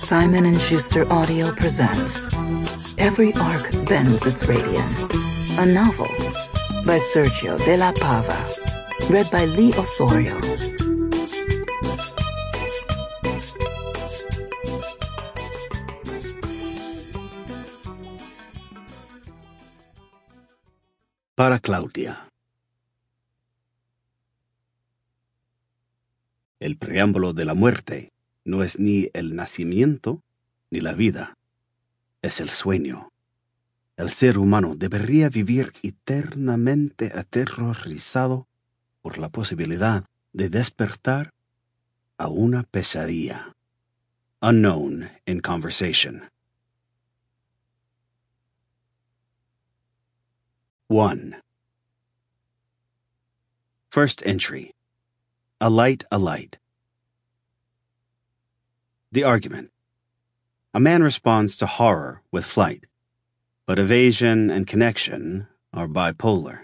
Simon & Schuster Audio presents Every Arc Bends Its Radiant, a novel by Sergio de la Pava, read by Lee Osorio. Para Claudia. El preámbulo de la muerte no es ni el nacimiento ni la vida, es el sueño. El ser humano debería vivir eternamente aterrorizado por la posibilidad de despertar a una pesadilla. Unknown in Conversation. 1. First entry. A light, a light. The argument. A man responds to horror with flight, but evasion and connection are bipolar.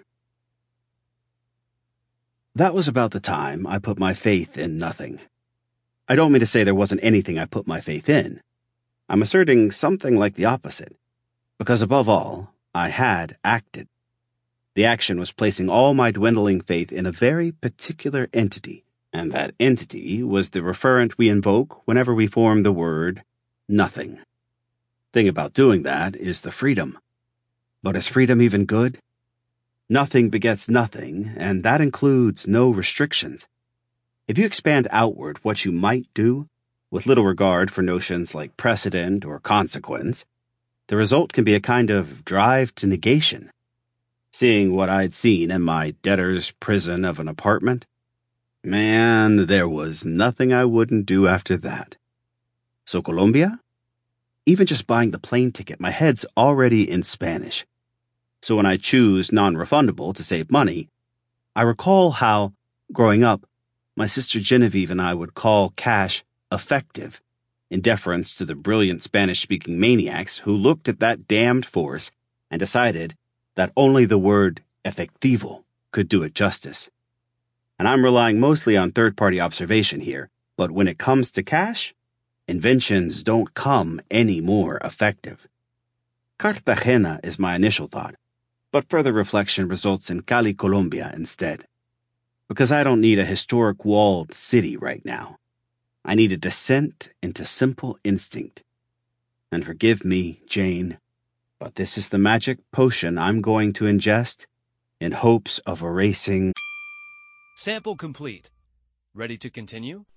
That was about the time I put my faith in nothing. I don't mean to say there wasn't anything I put my faith in. I'm asserting something like the opposite, because above all, I had acted. The action was placing all my dwindling faith in a very particular entity, and that entity was the referent we invoke whenever we form the word nothing. Thing about doing that is the freedom. But is freedom even good? Nothing begets nothing, and that includes no restrictions. If you expand outward what you might do, with little regard for notions like precedent or consequence, the result can be a kind of drive to negation. Seeing what I'd seen in my debtor's prison of an apartment, man, there was nothing I wouldn't do after that. So Colombia? Even just buying the plane ticket, my head's already in Spanish. So when I choose non-refundable to save money, I recall how, growing up, my sister Genevieve and I would call cash effective, in deference to the brilliant Spanish-speaking maniacs who looked at that damned force and decided that only the word efectivo could do it justice. And I'm relying mostly on third-party observation here, but when it comes to cash, inventions don't come any more effective. Cartagena is my initial thought, but further reflection results in Cali, Colombia instead. Because I don't need a historic walled city right now. I need a descent into simple instinct. And forgive me, Jane, but this is the magic potion I'm going to ingest in hopes of erasing. Sample complete. Ready to continue?